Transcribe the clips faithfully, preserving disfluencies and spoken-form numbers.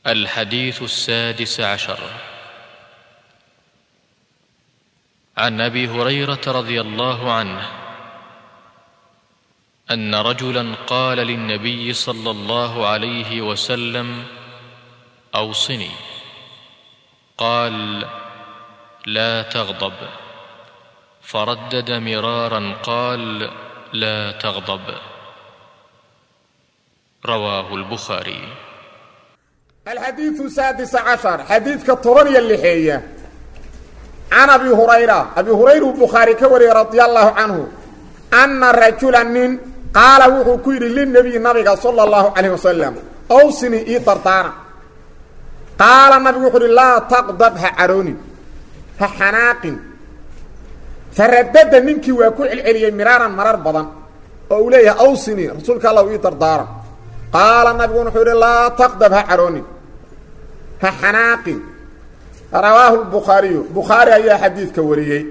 الحديث السادس عشر. عن أبي هريرة رضي الله عنه أن رجلا قال للنبي صلى الله عليه وسلم: أوصني. قال: لا تغضب. فردد مرارا قال: لا تغضب. رواه البخاري. الحديث السادس عشر حديث كالطرنية اللحية عن أبي هريرة أبي هريرة البخاري كوري رضي الله عنه أن رجلا من قال وحو كيري للنبي النبي صلى الله عليه وسلم: أوصني إي طرطانا. قال النبي وحو: لا تغضب هعروني هحناق. فردد منك وكو العلي مرارا مرار بضان أوليه: أوصني رسولك الله إي طرطانا. قال النبي وحو: لا تغضب هعروني هحناق. رواه البخاري بخاري أي حديث كوريي.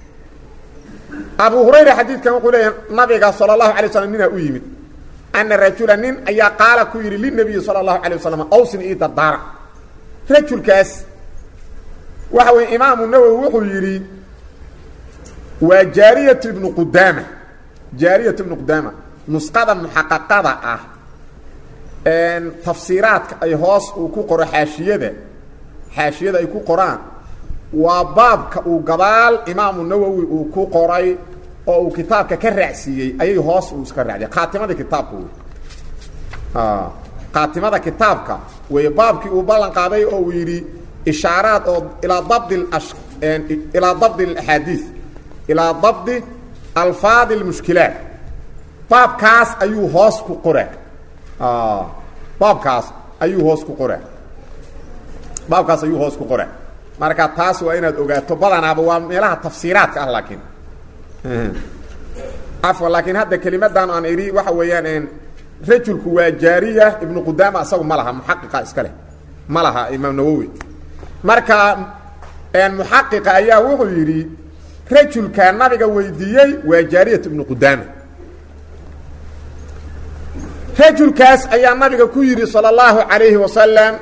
أبو هريرة حديث كما يقول النبي صلى الله عليه وسلم منها أيمد أن الرجل نين أي قال كويري للنبي صلى الله عليه وسلم: أوصني إيد الدار. رجل كاس وهو إمام النووي وحو يري وجارية ابن قدامة جارية ابن قدامة نسقة محققة أه ان تفسيرات أي هوس وكو قرأ حاشية حاشية أي كو قرآن وباب وقبال إمام النووي وكو قرأي أو كتاب كرعسي أي هوس وسكرعسي قاتمة كتابه آه قاتمة كتابك وبابك وبالن قاضي أو يري إشارات أو إلى ضبط الأش إلى ضبط الأحاديث إلى ضبط ألفاظ المشكلات. باب كاس أيو هوس كو قرأ آه باب كاس أيو هوس كو قرأ باب كاس أيو هوس كو قرأ marka taas waa inaad ogaato badanaaba waa meelaha tafsiiraadka ah laakiin afwa laakiin hadda kalimadan aan iri waxa weeyaan in rajulku waa jaariya ibn qudama asagu malaha muhaqqiqa iska leh malaha imaam nawawi marka aan muhaqqiqa ayaa wuxuu yiri rajulka nabiga weydiiyay waa jaariya ibn qudama. rajulkaas ayaa nabiga ku yiri sallallahu alayhi wa sallam: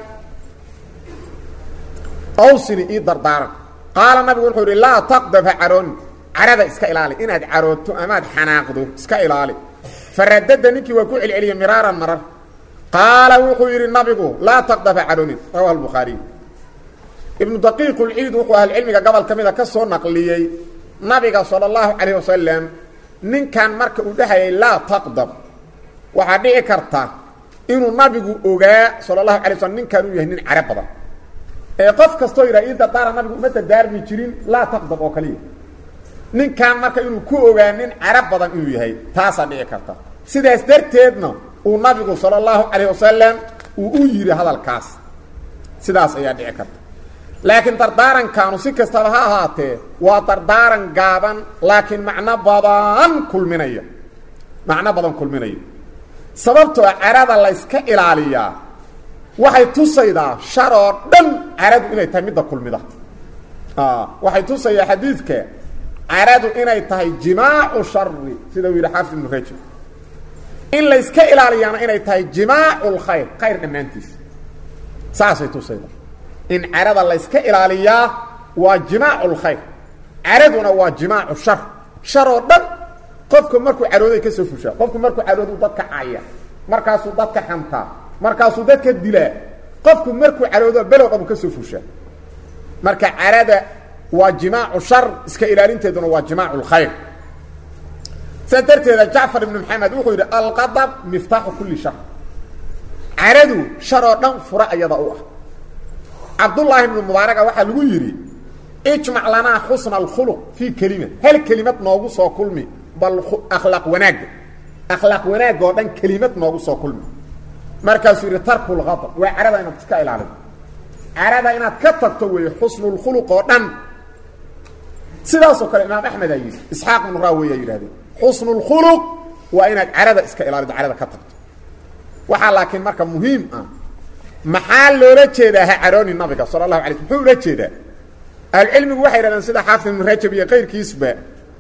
أوصني إي دردارا. قال النبي وحوري: لا تغضب عرون عرض اسكا إلالي إناد عروتو أماد حناقدو اسكا إلالي. فردد نكي وكوع العلي مرارا مرر. قال وحوري النبي: لا تغضب عرون. رواه البخاري. ابن دقيق العيد وحوها العلم قبل كميدا كسو نقليي نبي صلى الله عليه وسلم نين كان مركا ودهي لا تغضب وحديعي كرتا إنو نبي أوغا صلى الله عليه وسلم نين كانوا يهنين عربضا قف كستو يرا إيدا دارا نبي متى دارمي جيرين لا تغضب oo kaliya nin kan marka inuu ku ogaanin arab badan inuu yahay taas aan karta sidaas darteedna uu nabigu sallallahu alayhi wasallam uu u yiri hadalkaas sidaas ayaa dhici karta laakiin dardaaran kaanu si kasta ha ahaatee waa dardaaran gaaban laakiin macna badan kulminaya macna badan kulminaya sababtoo arada la iska ilaaliyaa waxay tusaydaa shar oo dhan aradu inay tahay mid kulmida ah waxay tusaydaa xadiidka aradu inay tahay jimaacu sharri sida wiil xafid ibn rajab in la iska ilaaliyana inay tahay jimaacul khayr khayr dhamaantiis saasay tusaydaa in arada la iska ilaaliyaa waa jimaacul khayr araduna waa jimaacu shar shar oo dhan qofku markuu arooday ka soo fushaa qofku markuu aroodu dadka caaya markaasuu dadka xantaa markaasuu dadka dilaa qofku markuu caroodo below qabu ka soo fusha marka carada waa jimaacu shar iska ilaalinteeduna waa jimaacul khayr. sadarteeda Jaafar ibn Muhammad wuxuu yiri: al-qadab miftahu kulli shar. caradu shar oo dhan fura ayada u ah. Abdullah ibn Mubarak waxa lagu yiri: ijma' lana husn al-khuluq fi kalima hal kalimat noogu soo kulmi bal akhlaq wanaag akhlaq wanaag oo dhan kalimat noogu soo kulmi markaas yiri tarkul ghadab wa arada inaad iska ilaaliso arada inaad ka tagto way husnul khuluq oo dhan sidaas oo kale imaam ahmed ayii ishaaq ibn rawiya yiraahdo husnul khuluq wa inaad arada iska ilaaliso arada ka tagto waxa laakiin marka muhiim ah maxaa loola jeedaa arooni nabiga sallallahu alayhi wasallam loola jeedaa al ilmi waxa yiraahdaan sida xaafid ibn rajab iyo qeyrkiisba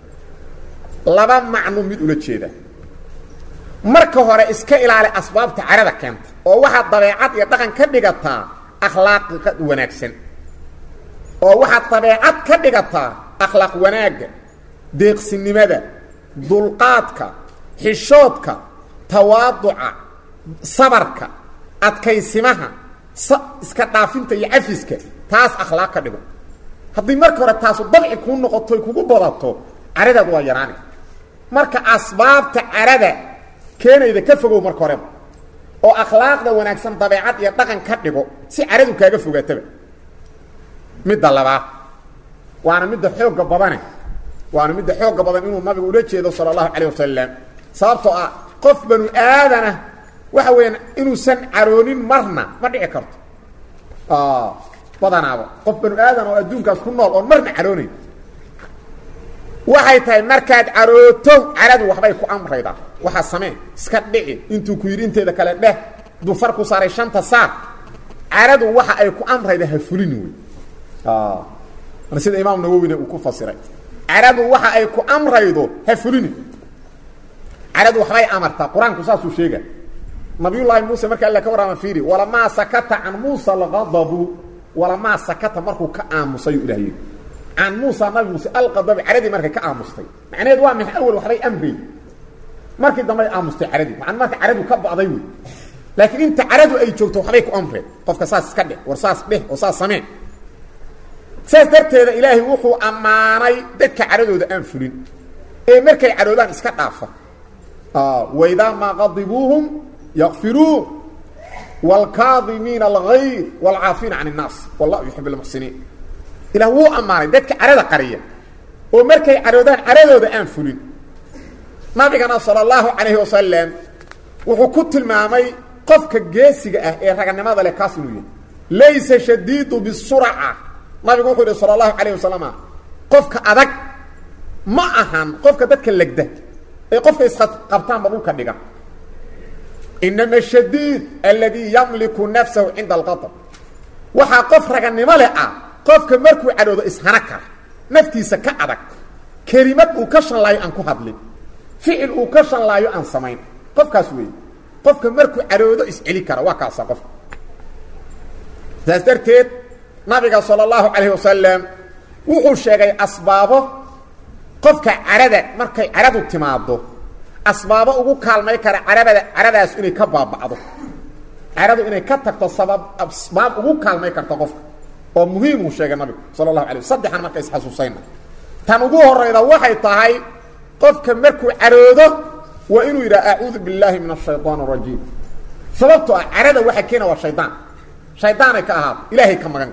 laba macno mid ula jeedaa marka hore iska ilaali asbaabta carada keenta oo waxa dabeecad iyo dhaqan ka dhigataa akhlaaq wanaagsan oo waxaad dabeecad ka dhigataa akhlaaq wanaagga deeqsinimada dulqaadka xishoodka tawaaduca sabarka adkaysimaha iska dhaafinta iyo cafiska taas akhlaaq ka dhigo haddii marka hore taasu dabci kuu noqoto ay kugu badato caradaad waa yaraani marka asbaabta carada keenayda ka fogow marka horeba oo akhlaaqda wanaagsan dabeecad iyo dhaqan ka dhigo si caradu kaaga fogaataba midda labaad waana midda xoogga badane waana midda xoogga badan inuu nabigu ula jeedo sala allahu calayh wasalam sababtoo ah qof banu aadana waxa weeyaan inuusan caroonin marna ma dhici karto badanaaba qof banu aadan oo adduunkaas ku nool oon marna caroonayn waxay tahay markaad carooto caradu waxbay ku amraydaa waxaa samee iska dhici intuu ku yidhi inteeda kale dheh dufar ku saaray shanta saar caradu waxa ay ku amrayda ha fulini wey sida imaam nawowina uu ku fasiray caradu waxa ay ku amraydo ha fulini caradu waxbay amartaa qur-aanku saasuu sheega nabiyullaahi muuse marka alla ka warrama fiiri walamaa sakata can muusa alqadabu walamaa sakata markuu ka aamusayu ilaah yidhi can muusa nabi muuse alqadabi caradii markay ka aamustay macnaheed waa mix awal waxbay amray markii dambay aamustay caradii macna marka caradu ka ba'day wey laakiin inta caradu ay joogto waxbay ku amreen qofka saas iska dheh war saas dheh oo saas samee saas darteeda ilaahay wuxuu ammaanay dadka caradooda aan fulin ee markay caroodaan iska dhaafa waidaa maa qadibuuhum yakfiruun waalkaadimiina algayr waalcaafiina can innaas wallahu yuxibu lmuxsiniin ilaah wuu ammaanay dadka carada qariya oo markay caroodaan caradooda aan fulin nabigana sala allahu calayhi wasalam wuxuu ku tilmaamay qofka geesiga ah ee raganimada leh kaas inuu yahay laysa shadiidu bisurca nabigu wuxuu yidhi sala allahu calayh wasalam qofka adag ma ahan qofka dadka legda ee qofka isqabtaanba dhulka dhiga inama shadiid alladii yamliku nafsahu cinda alqadab waxaa qof raganimo leh ah qofka markuu cadhoodo ishana kara naftiisa ka adag kelimad uu ka shanlaayo aan ku hadlin ficil uu ka shanlaayo aan samayn qofkaas weeye qofka markuu cadhoodo isceli kara waa kaasa qofka saas darteed nabiga sala allahu calayhi wasalam wuxuu sheegay asbaabo qofka carada markay caradu timaado asbaabo ugu kaalmay kara carabada caradaas inay ka baaba'do caradu inay ka tagto sabab asbaab ugu kaalmay karto qofka oo muhiim uu sheegay nabigu sala allahu calayh saddexan marka isxasuusayna tan ugu horrayda waxay tahay qofka markuu caroodo waa inuu yidhaha acuudu billaahi min ashaytaan arajiim sababtoo ah carada waxa keena waa shaydaan shaydaanay ka ahaato ilaahay ka magan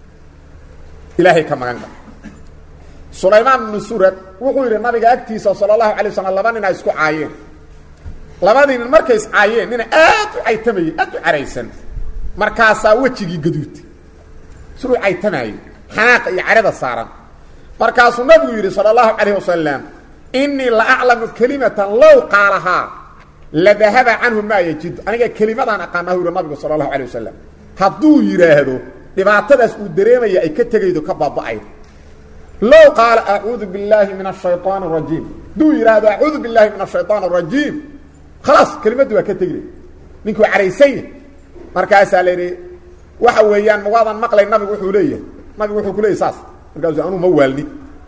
ilaahay ka magan gal sulaymaan ibnu surad wuxuu yidhi nabiga agtiisa sala allahu alay wasalam laba nin ay isku caayeen labadii nin markay iscaayeen nina aad u caytamayey aad u caraysan markaasaa wejigii gaduutay suu caytamaayey xanaaqa iyo carada saaran markaasuu nabigu yidhi sala allahu calayh wasalam innii la aclamu kelimatan low qaalahaa la dahaba canhu maa yajidu aniga kelimadaan aqaanaa u yidhi nabigu sala allahu calayh wasalam hadduu yidhaahdo dhibaatadaas uu dareemaya ay ka tegaydo ka baaba'aydo low qaala acuudu billaahi min ashayطaan arajiim hadduu yidhaahdo acuudu billaahi min ashayطaan arajiim khalaas kelimaddu waa ka tegay ninkuu caraysanya markaasaa la yidhi waxa weeyaan magaadan maqlay nabigu wuxuu leeyahay nabigu wuxuu ku leeyahy saas markaasu anugu ma waalni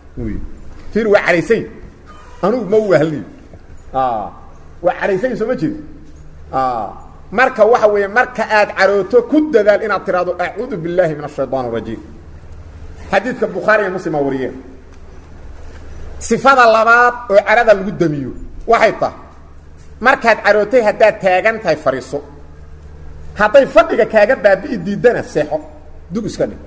ir waa caraysany anugu ma waalni waa caraysany soo ma jeedo marka waxa weeye marka aad carooto ku dadaal inaad tiraahdo acuudu billaahi min ashayطaan arajiim xadiidka bukhaari iyo muslim aa wariyeen sifada labaad oo carada lagu damiyo waxay tahay markaad carootay haddaad taagan tahay fariiso hadday fadhiga kaaga baabi'i diidana seexo dug iska dhig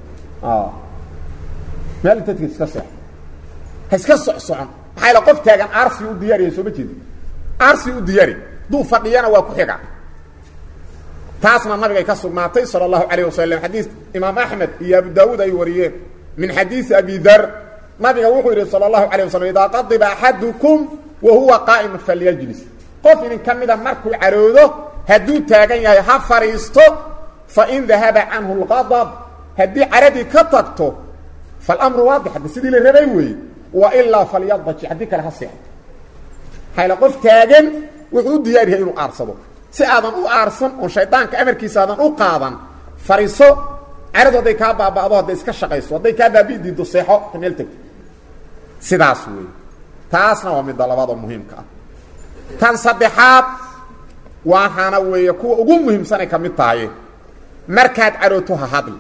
meel inta tgid iska seexo ha iska socsocon maxaa ila qof taagan aarsi u diyaariya soo ma jeedi aarsi u diyaari duu fadhiyana waa ku xiga taasna nabigay ka sugnaatay sala allahu calayh wasalam xadiis imaam axmed iyo abu daawuud ay wariyeen min xadiisi abi dar nabiga wuxuu yidhi sala allahu calayh wasalam idaa qadiba axadukum wa huwa qaa'imun falyajlis qof idin ka mida markuu caroodo hadduu taagan yahay ha fadhiisto fain dahaba canhu lqadab haddii caradii ka tagto falamru waadix haddi sidii la rabay weeye wa ilaa falyadaji haddii kale ha seexo hayla qof taagan wuxuu u diyaar yahay inuu aarsado si aadan u aarsan oon shaydaanka amarkiisa aadan u qaadan fariiso caradu hadday kaa baaba'do hadday iska shaqayso hadday kaa baabi'i diido seexo ta meel tegto sidaas weeye taasna waa midda labaad oo muhiimka ah tan saddexaad waxaana weeye kuwa ugu muhiimsanay ka mid tahay markaad carooto ha hadli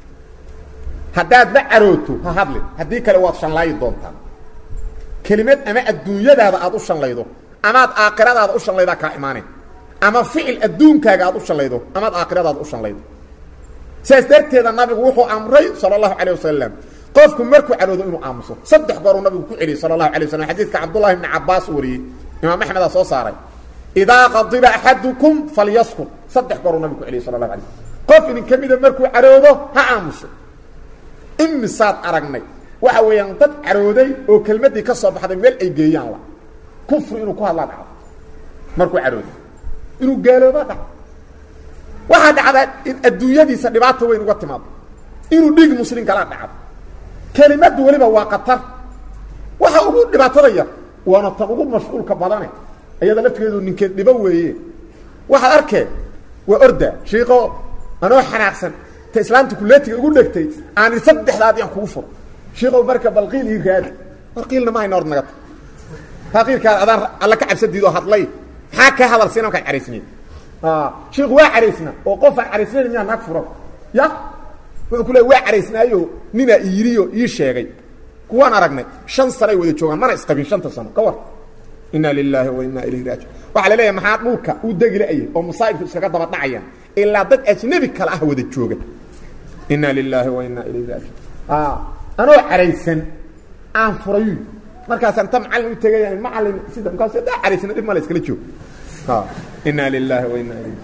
haddaad ba carooto ha hadli haddii kale waad shanlaayi doontaa kelimad ama adduunyadaada aad u shanlaydo amaad aakhiradaada u shanlaydaa kaa imaanay ama ficil adduunkaaga aad u shanlaydo amaad aakhiradaada u shanlaydo sidaas darteeda nabigu wuxuu amray sala allahu calayh wasalam qofku markuu caroodo inuu aamuso saddex gooruu nabigu ku celiyey sala allahu alay wasalam xadiidka cabdullahi ibni cabbaas u wariyey imaam axmed aa soo saaray idaa qadiba axadukum falyaskun saddex gooruu nabigu ku celiyey sala allahu alay qof idin ka mida markuu caroodo ha aamuso imisaad aragnay waxa weeyaan dad carooday oo kelmaddii ka soo baxday meel ay geeyaan la kufri inuu ku hadlaa dhaco markuu carooday inuu gaalooba dhaco waxaa dhacdaa in adduunyadiisa dhibaato weyn uga timaado inuu dhiig muslim kala dhacdo kelimadu weliba waa qatar waxa ugu dhibaatada yar waana tan ugu mashquulka badane ayada lafteedu ninkeed dhibo weeye waxaad arkee waa orda shiiqo anoo xanaaqsan ta islaamta kuleetiga ugu dhegtay aan saddexdaad aan kugu furo shiiqo marka balqiil ii raadi balqiilna ma hayna ord naga taqiirka adaan alla ka cabsadiido hadlay maxaa ka hadal siinaan ka cariisnay ah shiiq waa cariisna oo qof aan cariisnay miyaa naag furo ya wuxuu ku leeyahay waa cariisnaayo nina iiriyo ii sheegay kuwaan aragnay shan sano ay wada joogaan mana isqabin shanta sano ka war inna lillahi wa inna ilayhi raaji'un waxa la leeyahay maxaa dhulka u degilay oo musaa'ibku iskaga daba dhacayaan ilaa dad ajnabi kala ah wada jooga inna lillahi wa inna ilayhi raaji'un ah anoo caraysan aan furayo markaas aan tam macallin u tagay macallin sida markaas daa caraysan dib ma la iskala joog ha inna lillahi wa inna ilayhi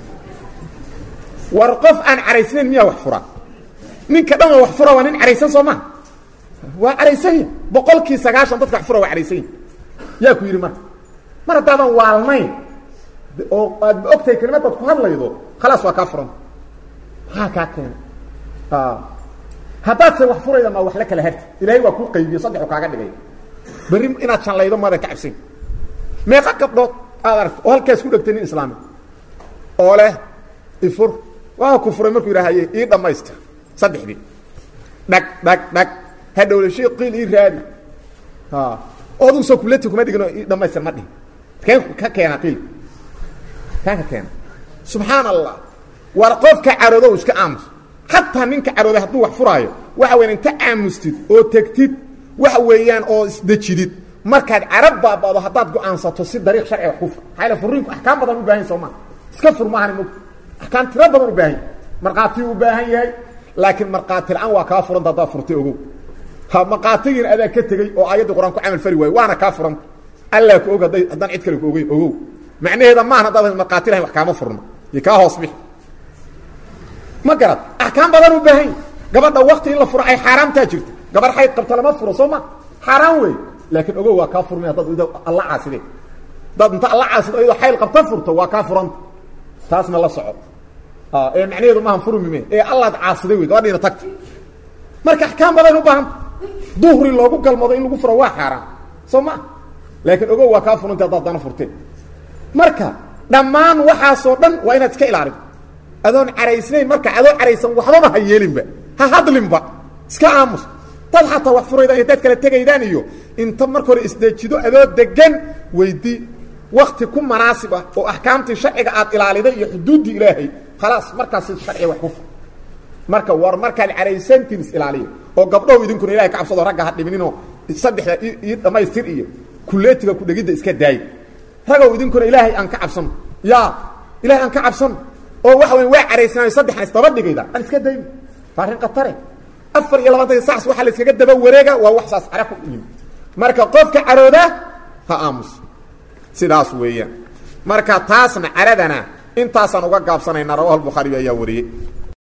war qof aan caraysnayn miya wax fura ninka dhan wax fura waa nin caraysan Soomaa waa caraysan boqolkii sagaashan dadka wax fura waa caraysan yaa ku yiri marka mar daadan waalnayn oo aad ogtay kalimaad ku hadlaydo خلاص waa ka furan ha ka keen ah hadaad se wax furayda ma wax la kala harti ilaahay waa ku qaybiyo saddex kaaga dhigay bari inaad shanlaydo mada ka cabsin meeqa qabdood aad arko oo halkaas ku dhagtay islaami oo leh ifur waa ku furay markuu ilaahay ii dhamaysta saddexdii dhag dhag dhag hadawle shay qiil ii raadi ha oo soo kulati kuma dhigno ii dhamaysta ma dhihin keen ka keena qiil ka keena subhanallah war qofka caroodo iska aamus hatta ninka carooday haduu wax furaayo waxa weyn inta aamustid oo tagtid waxa weeyaan oo isdajidid markaad carab baabado hadaad go'aansato si dariiq sharci wax ku fur hayla furiinku ahkaam badan u baahan Soomaa iska fur maahan mug ahkaam tira badan u baahan marqaati u baahan yahay laakiin marqaati aan waa ka furan dad furtay ogow ha marqaatigiin adaa ka tagay oo aayada quraan ku amal fari way waana ka furan alla ku ogaday hadan cid kale ku ogay ogow macnaheeda ma aha dad marqaati lahayn wax kaama furno يكا هوسبي ما قرات احكام بدن وباهي gabadha waqti in la furo ay xaraam ta jirto gabar xayd qabta lama furo Soomaa xaraam way laakiin ogow waa ka furmay dad Allah caasiday dad inta Allah caasiday oo xayl qabta furto waa ka furan taas ma la soco ah ee macnaheedu ma han furmay ee Allah caasiday way gabadhina tagtay marka ahkaam badan u baahan duhri loogu galmado in lagu furo waa xaraam Soomaa laakiin ogow waa ka furanta dad dana furtay marka dhamaan waxa soo dhan waa inaad iska ilaaliso adoon caraysnayn marka adoo caraysan waxba ha yeelinba ha hadlinba iska aamus tad xataa wax furayda ay dad kala tagaydaan iyo inta marka hore isdeejido adoo degan weydii waqti ku munaasib ah oo ahkaamtii sharciga aad ilaaliday iyo xuduudii ilaahay خلاص markaas sharciga wax ku marka war marka caraysantiin is ilaaliyo oo gabdhow idinku ilaahay ka cabsado ragga ha dhiminino saddexda ii dhamaystir iyo kuleetiga ku dhigida iska daay ragow idinkuna ilaahay aan ka cabsan ya ilaahay aan ka cabsan oo wax weyn waa caraysnaa saddex istaba dhigayda aan iska dayn faarin qatare afar iyo labaatan saac waxa la iskaga daba wareega waa wax saas arag u yimid marka qofka carooda ha aamus sidaas weeyaan marka taasna caradana intaasan uga gaabsanayna rawaha al-Bukhari ayaa wariyay